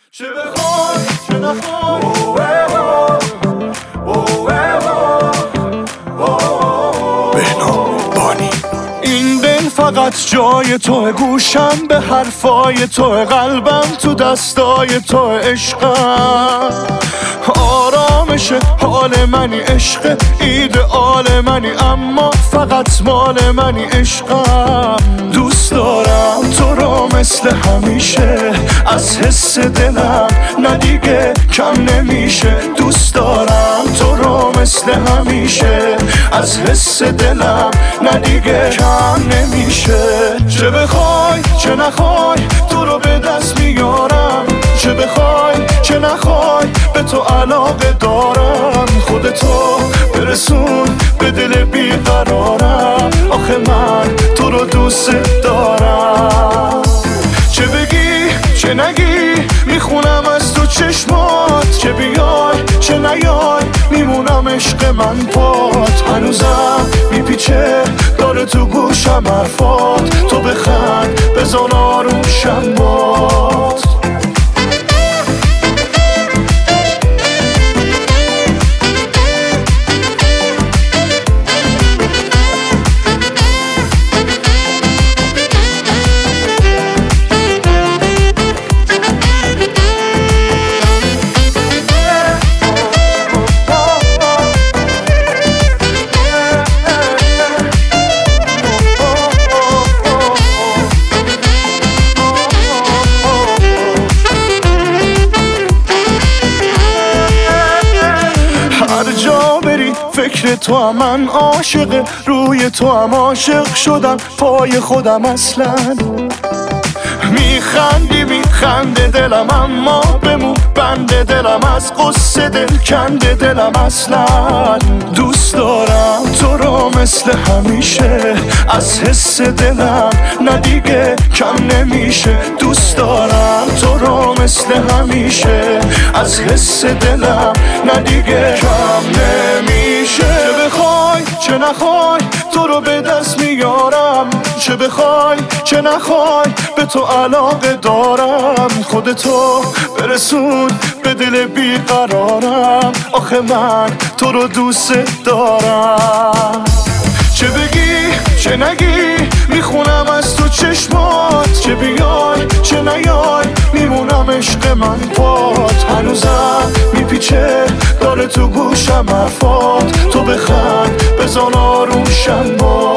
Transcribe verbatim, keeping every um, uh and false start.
چه بخوای چه نخوای بهنام بانی. این دل فقط جای توه، گوشم به حرفای توه، قلبم تو دستای توه. عشقم آرامش حال منی، عشق ایدئال منی، اما فقط مال منی. عشقم دوست دارم تو رو مثل همیشه، از حس دلم نه دیگه کم نمیشه. دوست دارم تو رو مثل همیشه، از حس دلم نه دیگه کم نمیشه. چه بخوای چه نخوای تو رو به دست میارم، چه بخوای چه نخوای به تو علاقه دارم. خودتو برسون به دل بیقرارم، آخه من تو رو دوست دارم. چه بگی چه نگی میخونم از تو چشمات، چه بیای چه نیای میمونم عشق من پات. هنوزم میپیچه داره تو گوشم حرفات، تو بخند بزن آروم شم بات. فکر تو هم من عاشق، روی تو هم عاشق شدم، پای خودم اصلا. میخندی میخنده دلم، اما بمون بنده دلم، از قصه دل کنده دلم اصلا. دوست دارم تو رو مثل همیشه، از حس دلم نه دیگه کم نمیشه. دوست دارم تو رو مثل همیشه، از حس دلم نه دیگه کم نمیشه. چه بخوای چه نخوای تو رو به دست میارم، چه بخوای چه نخوای به تو علاقه دارم. خودتو برسون به دل بیقرارم، آخه من تو رو دوست دارم. چه بگی چه نگی میخونم از تو چشمات، چه بیای چه نیای میمونم عشق من پات. هنوزم میپیچه داره تو گوشم حرفات، تو بخند بزن آروم شم بات.